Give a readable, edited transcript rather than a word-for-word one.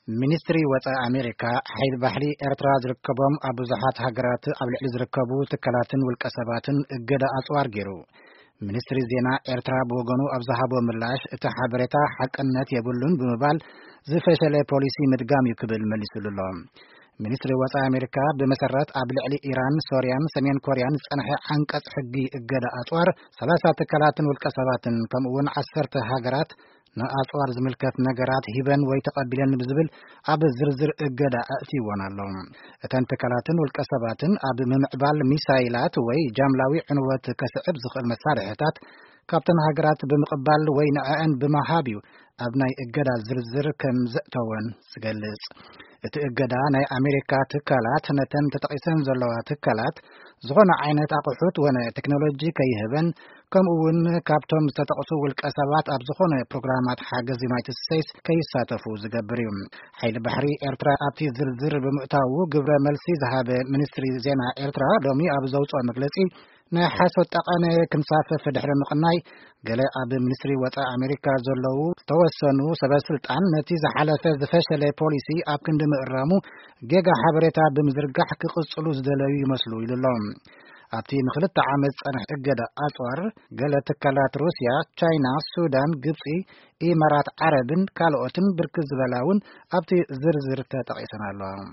ሚኒስትሪ ወፃኢ አሜሪካ ሓይል ባሕሪ ኤርትራ ዝርከቦም ኣብ ብዙሓት ሃገራት ኣብ ልዕሊ ዝርከቡ ትካላትን ውልቀ ሰባትን እገዳ ኣጽዋር ገይሩ። ሚኒስትሪ ዜና ኤርትራ ብወገኑ ኣብ ዝሃቦ ምላሽ እቲ ሓበሬታ ሓቅነት የብሉን ብምባል ዝፈሸለ ፖሊሲ ምድጋም እዩ ክብል መሊሱሉ ኣሎ። ሚኒስትሪ ወፃኢ አሜሪካ ብመሰረት ኣብ ልዕሊ ኢራን፣ ሶርያን፣ ሰሜን ኮርያን ዝጸንሐ ዓንቀጽ ሕጊ እገዳ ኣጽዋር 30 ትካላትን ውልቀ ሰባትን ከምኡውን 10 ሃገራት ንኣጽዋር ዝምልከት ነገራት ሂበን ወይ ተቐቢለን ብዝብል ኣብ ዝርዝር እገዳ ኣእቲዎን ኣሎ። እተን ትካላትን ውልቀ ሰባትን ኣብ ምምዕባል ሚሳይላት ወይ ጃምላዊ ዕንወት ከስዕብ ዝኽእል መሳርሕታት ካብተን ሃገራት ብምቕባል ወይ ንዕአን ብምሃብ እዩ ኣብ ናይ እገዳ ዝርዝር ከም ዘእተወን ዝገልጽ። እቲ እገዳ ናይ አሜሪካ ትካላት ነተን ተጠቂሰን ዘለዋ ትካላት ዝኾነ ዓይነት ኣቑሑት ወነ ቴክኖሎጂ ከይህበን ከምኡውን ካብቶም ዝተጠቕሱ ውልቀ ሰባት ኣብ ዝኾነ ፕሮግራማት ሓገዝ ዩናይትድ ስቴትስ ከይሳተፉ ዝገብር እዩ። ሓይሊ ባሕሪ ኤርትራ ኣብቲ ዝርዝር ብምእታዉ ግብረ መልሲ ዝሃበ ሚኒስትሪ ዜና ኤርትራ ሎሚ ኣብ ዘውፅኦ መግለጺ ናይ ሓሶት ጠቐነ ክንሳፈፍ ድሕሪ ምቕናይ ገለ ኣብ ሚኒስትሪ ወፃኢ አሜሪካ ዘለዉ ተወሰኑ ሰበስልጣን ነቲ ዝሓለፈ ዝፈሸለ ፖሊሲ ኣብ ክንዲ ምእራሙ ጌጋ ሓበሬታ ብምዝርጋሕ ክቕጽሉ ዝደለዩ ይመስሉ ኢሉሎም። ኣብቲ ንኽልተ ዓመት ጸንሕ እገዳ ኣጽዋር ገለ ትካላት ሩስያ፣ ቻይና፣ ሱዳን፣ ግብፂ፣ ኢማራት ዓረብን ካልኦትን ብርክት ዝበላ እውን ኣብቲ ዝርዝር ተጠቒሰን ኣለዋ።